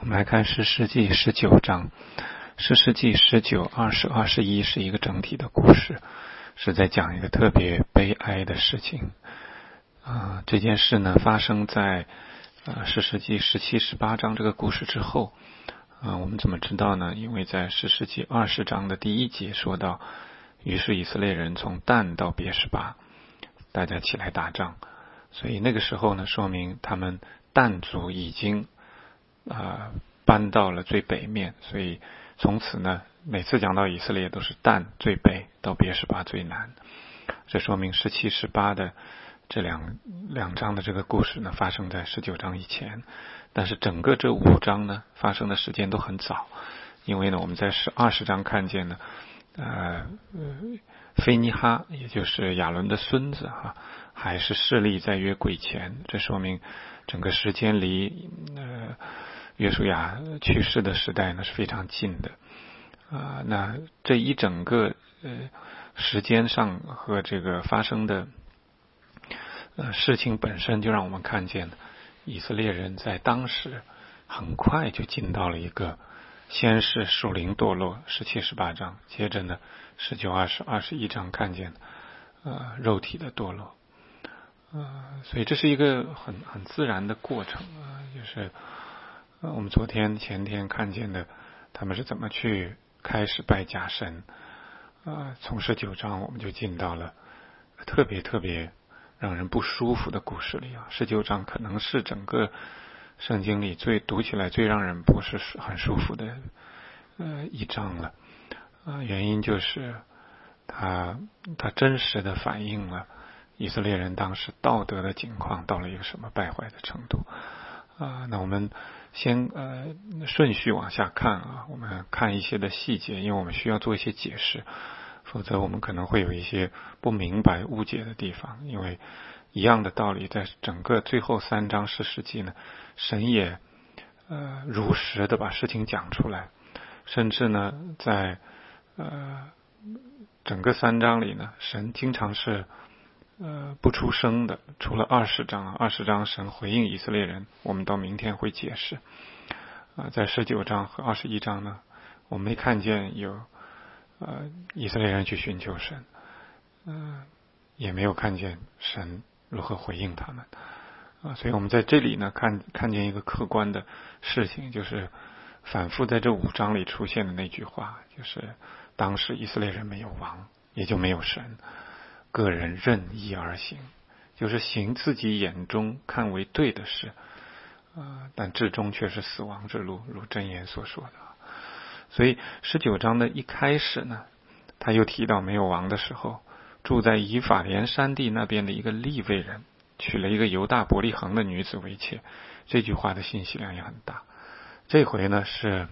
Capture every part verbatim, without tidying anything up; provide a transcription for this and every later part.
我们来看士师记十九章。士师记十九、二十、二十一是一个整体的故事，是在讲一个特别悲哀的事情。啊、呃，这件事呢发生在呃士师记十七、十八章这个故事之后。啊、呃，我们怎么知道呢？因为在士师记二十章的第一节说到，于是以色列人从但到别是巴，大家起来打仗。所以那个时候呢，说明他们但族已经啊、呃、搬到了最北面，所以从此呢，每次讲到以色列都是但最北到别是巴最南。这说明十七、十八的这两两章的这个故事呢，发生在十九章以前。但是整个这五章呢，发生的时间都很早，因为呢，我们在十二十章看见呢，呃，菲尼哈，也就是亚伦的孙子哈、啊，还是势力在约柜前，这说明整个时间离呃约书亚去世的时代呢是非常近的啊、呃。那这一整个呃时间上和这个发生的呃事情本身，就让我们看见以色列人在当时很快就进到了一个，先是属灵堕落，十七、十八章，接着呢十九、二十、二十一章看见呃肉体的堕落。呃，所以这是一个很很自然的过程啊、呃，就是呃我们昨天前天看见的，他们是怎么去开始拜假神啊、呃。从十九章我们就进到了特别特别让人不舒服的故事里啊。十九章可能是整个圣经里最读起来最让人不是很舒服的呃一章了啊、呃。原因就是它它真实的反映了以色列人当时道德的境况到了一个什么败坏的程度啊、呃？那我们先呃顺序往下看啊，我们看一些的细节，因为我们需要做一些解释，否则我们可能会有一些不明白误解的地方。因为一样的道理，在整个最后三章士师记呢，神也呃如实的把事情讲出来，甚至呢在呃整个三章里呢，神经常是呃，不出声的，除了二十章，二十章神回应以色列人，我们到明天会解释。啊、呃，在十九章和二十一章呢，我们没看见有呃以色列人去寻求神，嗯、呃，也没有看见神如何回应他们。啊、呃，所以我们在这里呢，看看见一个客观的事情，就是反复在这五章里出现的那句话，就是当时以色列人没有王，也就没有神。个人任意而行，就是行自己眼中看为对的事，呃、但至终却是死亡之路，如箴言所说的。所以十九章的一开始呢，他又提到没有王的时候，住在以法莲山地那边的一个利未人娶了一个犹大伯利恒的女子为妾，这句话的信息量也很大。这回呢是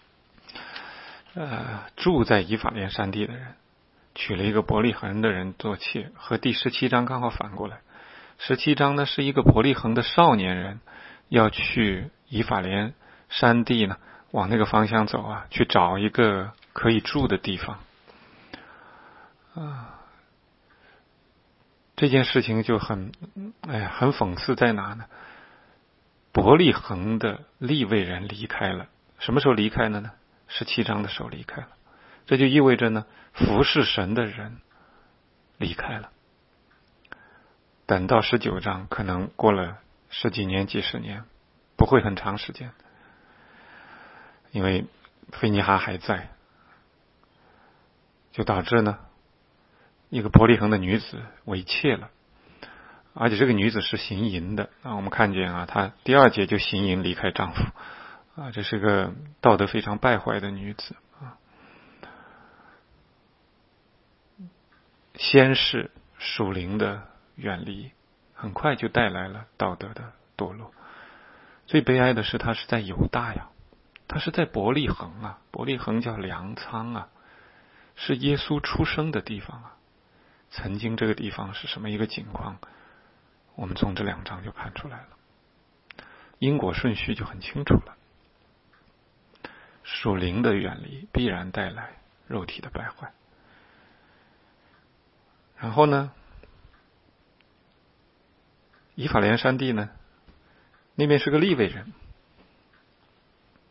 呃住在以法莲山地的人娶了一个伯利恒的人做妾，和第十七章刚好反过来。十七章呢是一个伯利恒的少年人要去以法莲山地呢，往那个方向走啊，去找一个可以住的地方啊。这件事情就很哎呀，很讽刺在哪呢？伯利恒的利未人离开了，什么时候离开了呢？十七章的时候离开了。这就意味着呢，服侍神的人离开了。等到十九章，可能过了十几年、几十年，不会很长时间，因为菲尼哈还在，就导致呢，一个伯利恒的女子为妾了，而且这个女子是行淫的啊。我们看见啊，她第二节就行淫离开丈夫啊，这是个道德非常败坏的女子啊。先是属灵的远离，很快就带来了道德的堕落。最悲哀的是，他是在犹大呀，他是在伯利恒啊，伯利恒叫粮仓啊，是耶稣出生的地方啊。曾经这个地方是什么一个景况，我们从这两章就看出来了，因果顺序就很清楚了。属灵的远离必然带来肉体的败坏。然后呢，以法莲山地呢，那边是个利未人，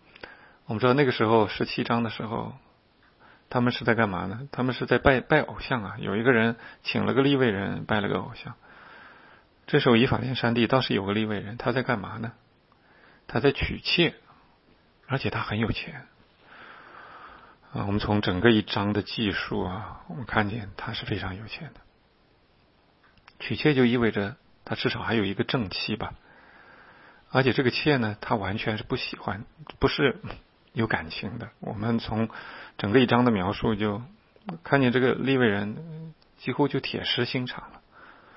我们知道那个时候十七章的时候，他们是在干嘛呢？他们是在拜拜偶像啊！有一个人请了个利未人拜了个偶像。这时候以法莲山地倒是有个利未人，他在干嘛呢？他在娶妾，而且他很有钱啊！我们从整个一章的记述啊，我们看见他是非常有钱的。娶妾就意味着他至少还有一个正妻吧，而且这个妾呢，他完全是不喜欢，不是有感情的。我们从整个一章的描述就看见这个利未人几乎就铁石心肠了。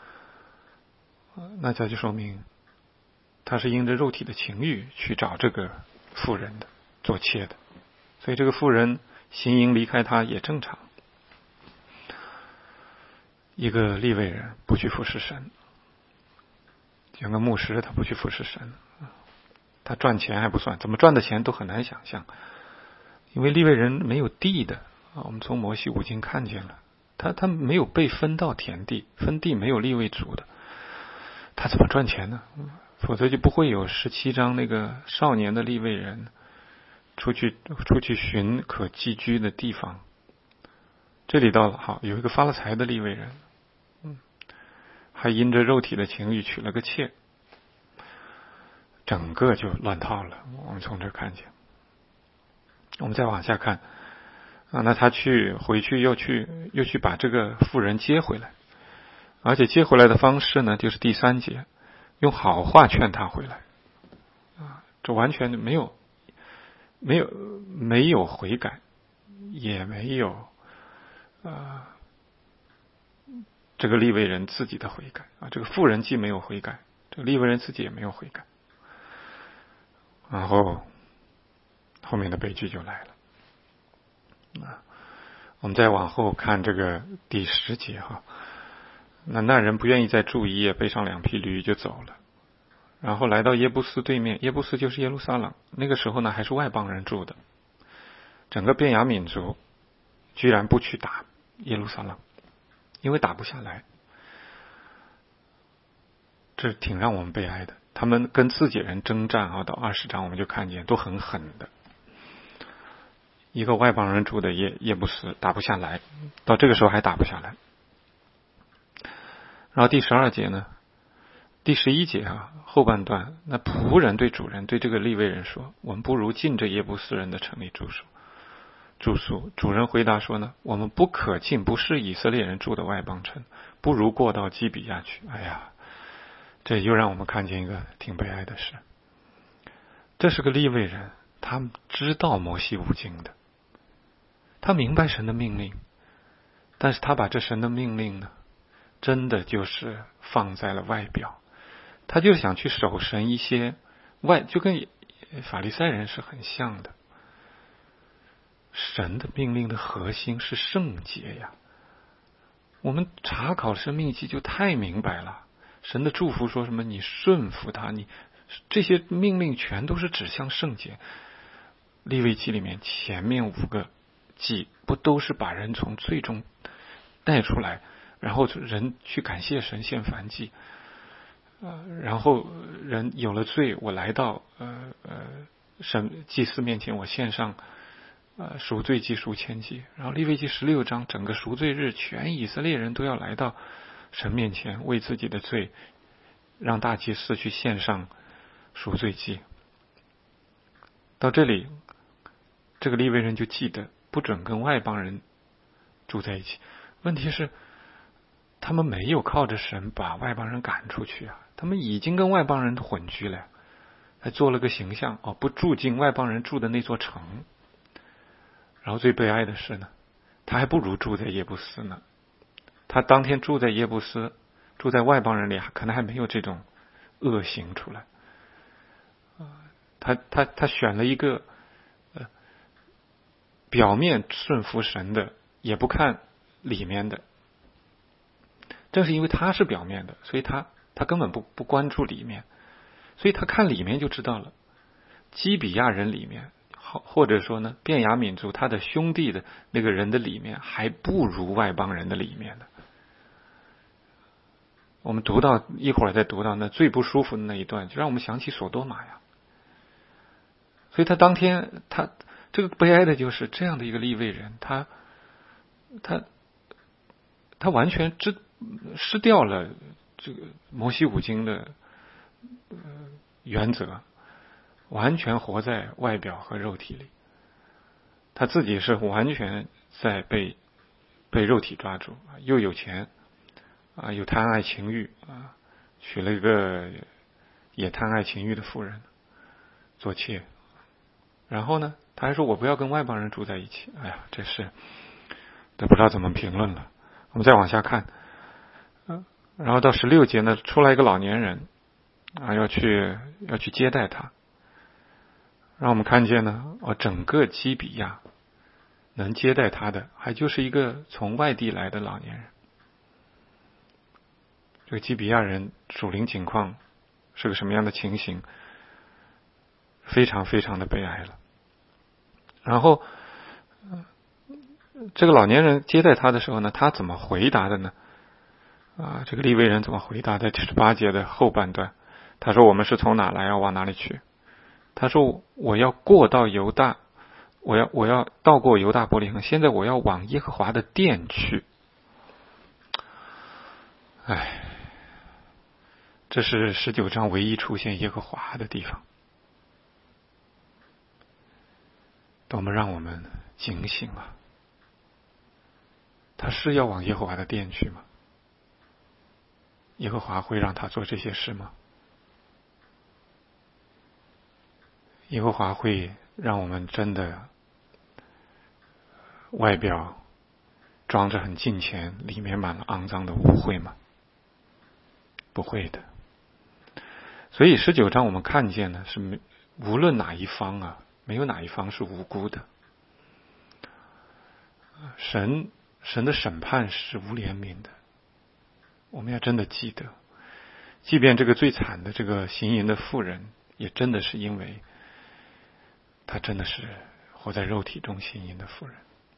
那这就说明他是因着肉体的情欲去找这个妇人的做妾的，所以这个妇人行淫离开他也正常。一个利未人不去服侍神，像个牧师他不去服侍神，他赚钱还不算，怎么赚的钱都很难想象。因为利未人没有地的啊，我们从摩西五经看见了，他他没有被分到田地，分地没有利未族的，他怎么赚钱呢？否则就不会有十七章那个少年的利未人出去出去寻可寄居的地方。这里到了，好，有一个发了财的利未人，嗯，还因着肉体的情欲娶了个妾，整个就乱套了。我们从这看见，我们再往下看啊，那他去回去又去又去把这个妇人接回来，而且接回来的方式呢，就是第三节，用好话劝他回来啊，这完全没有没有没有悔改，也没有啊这个利未人自己的悔改啊，这个妇人既没有悔改，这个利未人自己也没有悔改，然后后面的悲剧就来了啊。我们再往后看这个第十节哈，那那人不愿意再住一夜，背上两匹驴就走了，然后来到耶布斯对面，耶布斯就是耶路撒冷，那个时候呢还是外邦人住的，整个便雅悯族居然不去打耶路撒冷，因为打不下来，这挺让我们悲哀的。他们跟自己人征战啊，到二十章我们就看见都很狠的。一个外邦人住的耶耶布斯打不下来，到这个时候还打不下来。然后第十二节呢，第十一节啊后半段，那仆人对主人对这个利未人说：“我们不如进这耶布斯人的城里住宿。”住宿。主人回答说呢：“我们不可进不是以色列人住的外邦城，不如过到基比亚去。”哎呀，这又让我们看见一个挺悲哀的事。这是个利未人，他知道摩西五经的，他明白神的命令，但是他把这神的命令呢，真的就是放在了外表，他就想去守神一些外，就跟法利赛人是很像的。神的命令的核心是圣洁呀，我们查考生命记就太明白了。神的祝福说什么？你顺服他，你这些命令全都是指向圣洁。利未记里面前面五个记不都是把人从罪中带出来，然后人去感谢神献燔祭，呃，然后人有了罪，我来到呃呃神祭司面前，我献上呃赎罪祭、赎愆祭。然后利未记十六章整个赎罪日，全以色列人都要来到神面前，为自己的罪让大祭司去献上赎罪祭。到这里，这个利未人就记得不准跟外邦人住在一起。问题是他们没有靠着神把外邦人赶出去啊，他们已经跟外邦人混居了，还做了个形象哦，不住进外邦人住的那座城。然后最悲哀的是呢，他还不如住在耶布斯呢。他当天住在耶布斯，住在外邦人里，可能还没有这种恶行出来。他他他选了一个呃表面顺服神的，也不看里面的。正是因为他是表面的，所以他他根本不不关注里面，所以他看里面就知道了。基比亚人里面，或者说呢，便雅悯族他的兄弟的那个人的里面，还不如外邦人的里面的。我们读到一会儿再读到那最不舒服的那一段，就让我们想起索多玛呀。 所以他当天他这个悲哀的就是这样的一个利未人，他他他完全失失掉了这个摩西五经的呃原则，完全活在外表和肉体里。他自己是完全在被被肉体抓住，又有钱啊，又贪爱情欲啊，娶了一个也贪爱情欲的妇人做妾。然后呢，他还说我不要跟外邦人住在一起。哎呀，这是这不知道怎么评论了。我们再往下看，然后到十六节呢，出来一个老年人啊，要去要去接待他。让我们看见呢，哦，整个基比亚能接待他的，还就是一个从外地来的老年人。这个基比亚人属灵情况是个什么样的情形？非常非常的悲哀了。然后，这个老年人接待他的时候呢，他怎么回答的呢？啊，这个利未人怎么回答？在十八节的后半段，他说：“我们是从哪来，要往哪里去？”他说：“我要过到犹大，我要我要到过犹大伯利恒，现在我要往耶和华的殿去。”哎，这是十九章唯一出现耶和华的地方。多么让我们警醒啊！他是要往耶和华的殿去吗？耶和华会让他做这些事吗？耶和华会让我们真的外表装着很敬虔，里面满了肮脏的污秽吗？不会的。所以十九章我们看见呢，是无论哪一方啊，没有哪一方是无辜的。神神的审判是无怜悯的，我们要真的记得，即便这个最惨的这个行淫的妇人，也真的是因为她真的是活在肉体中行淫的妇人。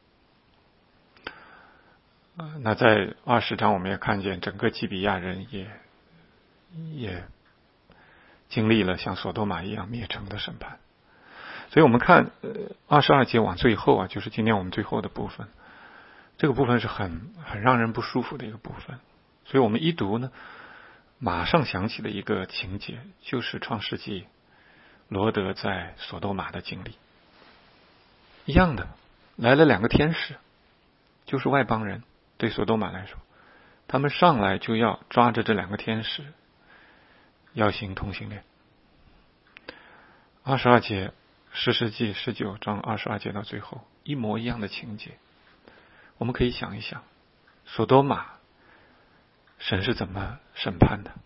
呃、那在二十章我们也看见整个基比亚人也也经历了像索多玛一样灭城的审判。所以我们看呃二十二节往最后啊，就是今天我们最后的部分，这个部分是很很让人不舒服的一个部分。所以我们一读呢，马上想起的一个情节，就是创世纪罗德在索多玛的经历一样的，来了两个天使，就是外邦人。对索多玛来说，他们上来就要抓着这两个天使要行同性恋。二十二节士师记十九章二十二节到最后一模一样的情节。我们可以想一想，索多玛神是怎么审判的？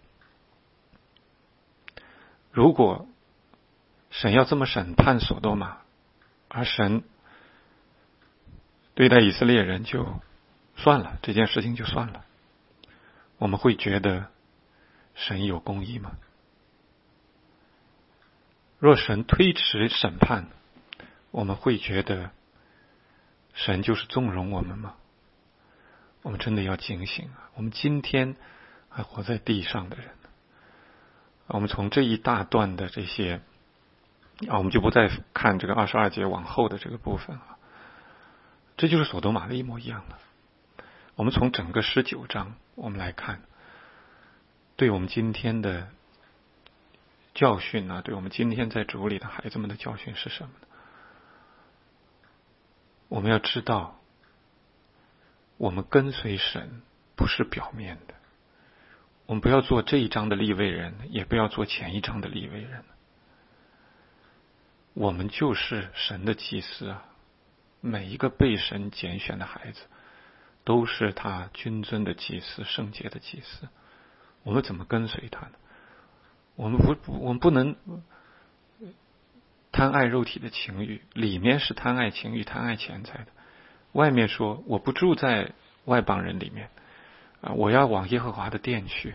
如果神要这么审判索多玛，而神对待以色列人就算了，这件事情就算了，我们会觉得神有公义吗？若神推迟审判，我们会觉得神就是纵容我们吗？我们真的要警醒啊！我们今天还活在地上的人，我们从这一大段的这些啊，我们就不再看这个二十二节往后的这个部分了。这就是索多玛的一模一样的。我们从整个十九章我们来看，对我们今天的教训啊，对我们今天在主里的孩子们的教训是什么呢？我们要知道，我们跟随神不是表面的，我们不要做这一章的利未人，也不要做前一章的利未人。我们就是神的祭司啊！每一个被神拣选的孩子都是他君尊的祭司，圣洁的祭司。我们怎么跟随他呢？我们不我们不能贪爱肉体的情欲，里面是贪爱情欲、贪爱钱财的。外面说我不住在外邦人里面啊，我要往耶和华的殿去。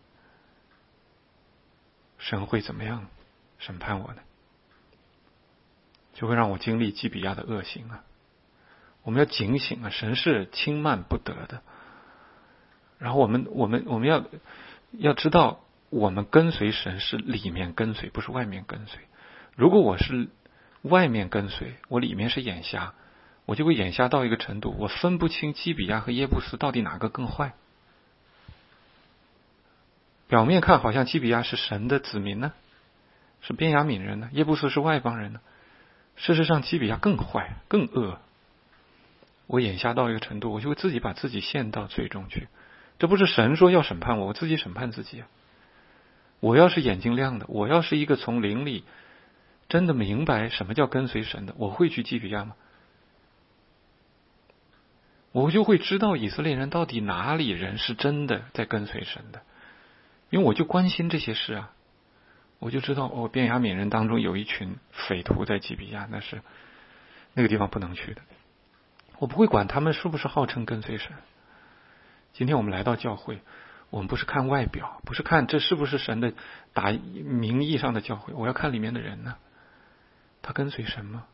神会怎么样审判我呢？就会让我经历基比亚的恶行啊！我们要警醒啊！神是轻慢不得的。然后我们我们我们要要知道，我们跟随神是里面跟随，不是外面跟随。如果我是外面跟随，我里面是眼瞎，我就会眼瞎到一个程度，我分不清基比亚和耶布斯到底哪个更坏。表面看好像基比亚是神的子民呢，是便雅悯人呢，耶布斯是外邦人呢。事实上基比亚更坏更恶。我眼瞎到一个程度，我就会自己把自己陷到罪中去。这不是神说要审判我，我自己审判自己啊。我要是眼睛亮的，我要是一个从灵里真的明白什么叫跟随神的，我会去基比亚吗？我就会知道以色列人到底哪里人是真的在跟随神的，因为我就关心这些事啊。我就知道哦，便雅悯人当中有一群匪徒在基比亚，那是那个地方不能去的。我不会管他们是不是号称跟随神。今天我们来到教会，我们不是看外表，不是看这是不是神的打名义上的教会，我要看里面的人呢。他跟随神吗？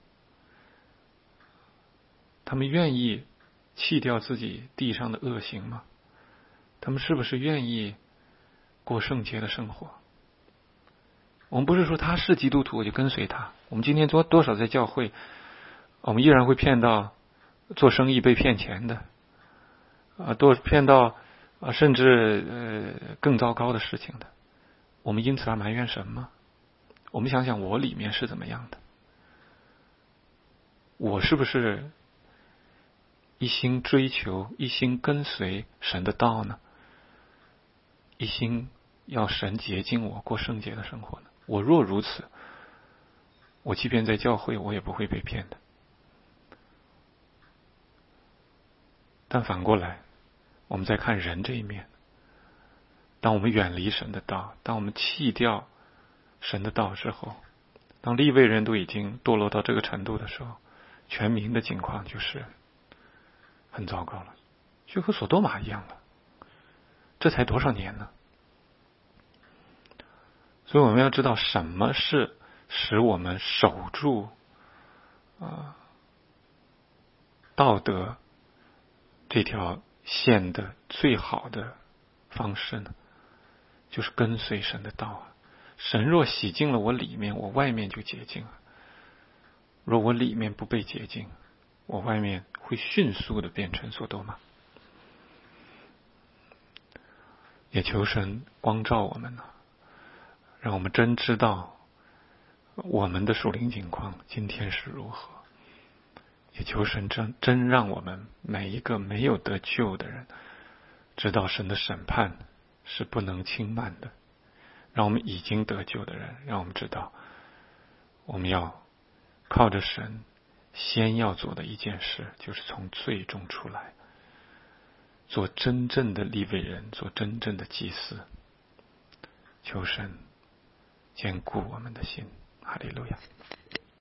他们愿意弃掉自己地上的恶行吗？他们是不是愿意过圣洁的生活？我们不是说他是基督徒我就跟随他。我们今天多多少在教会，我们依然会骗到做生意被骗钱的，啊，多骗到啊，甚至呃更糟糕的事情的。我们因此而埋怨神吗？我们想想我里面是怎么样的？我是不是一心追求、一心跟随神的道呢？一心要神洁净我，过圣洁的生活呢？我若如此，我即便在教会，我也不会被骗的。但反过来，我们再看人这一面，当我们远离神的道，当我们弃掉神的道之后，当利未人都已经堕落到这个程度的时候，全民的境况就是很糟糕了，就和索多玛一样了。这才多少年呢？所以我们要知道什么是使我们守住啊道德这条线的最好的方式呢？就是跟随神的道啊。神若洗净了我里面，我外面就洁净了。若我里面不被洁净，我外面会迅速的变成索多玛。也求神光照我们呢，让我们真知道我们的属灵境况今天是如何。也求神真真让我们每一个没有得救的人知道神的审判是不能轻慢的。让我们已经得救的人，让我们知道我们要靠着神先要做的一件事，就是从罪中出来，做真正的利未人，做真正的祭司。求神坚固我们的心。哈利路亚。